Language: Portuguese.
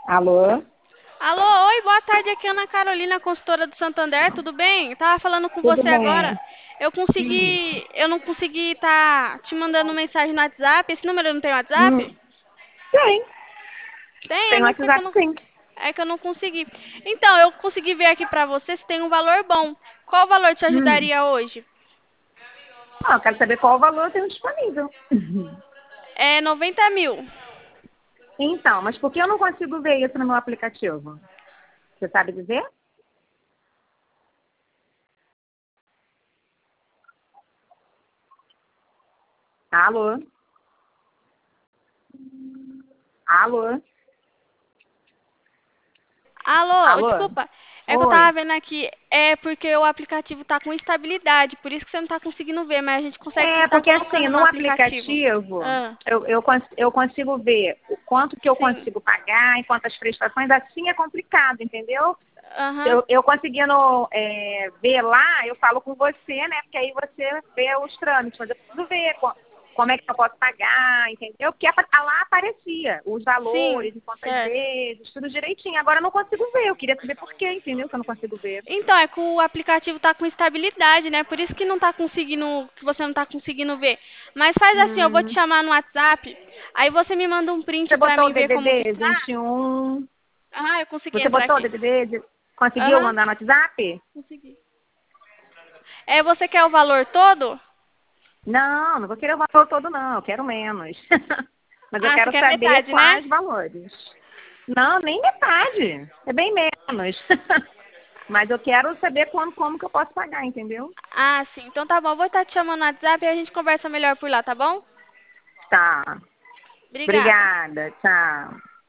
Alô? Alô, oi, boa tarde. Aqui é Ana Carolina, consultora do Santander, tudo bem? Tava falando com Tudo você agora. bem? Eu não consegui te mandando mensagem no WhatsApp. Esse número não tem WhatsApp? Hum, tem. Tem, eu Tem não sei que eu WhatsApp, não, sim. é que eu não consegui. Então, eu consegui ver aqui pra você se tem um valor bom. Qual valor te Hum. ajudaria hoje? Ah, eu quero saber qual o valor eu tenho disponível. É 90 mil. Então, mas por que eu não consigo ver isso no meu aplicativo? Você sabe dizer? Alô? Alô? Alô, Alô? desculpa. É que eu tava Oi. vendo aqui, é porque o aplicativo tá com instabilidade, por isso que você não tá conseguindo ver, mas a gente consegue sim É, estar porque assim, colocando no no aplicativo. aplicativo, Ah, eu consigo ver o quanto que eu sim. consigo pagar, em quantas prestações, assim é complicado, entendeu? Aham. Eu conseguindo ver lá, eu falo com você, né? Porque aí você vê os trâmites, mas eu preciso ver como é que eu posso pagar, entendeu? Porque lá aparecia os Sim, valores, em quantas certo. vezes, tudo direitinho. Agora eu não consigo ver, eu queria saber por quê, entendeu? Que eu não consigo ver. Então, é que o aplicativo tá com instabilidade, né? Por isso que não tá conseguindo, que você não tá conseguindo ver. Mas faz assim, eu vou te Hum, chamar no WhatsApp, aí você me manda um print você pra botou o mim ver como que DDD tá. 21? Ah, eu consegui Você entrar botou o aqui. DDD? Conseguiu Aham, mandar no WhatsApp? consegui. É, você quer o valor todo? Não, não vou querer o valor todo, não. Eu quero menos. Mas eu Ah, você quero quer saber metade, né? quais valores. Não, nem metade. É bem menos. Mas eu quero saber como que eu posso pagar, entendeu? Ah, sim. Então tá bom, eu vou estar te chamando no WhatsApp e a gente conversa melhor por lá, tá bom? Tá. Obrigada. Obrigada. Tchau.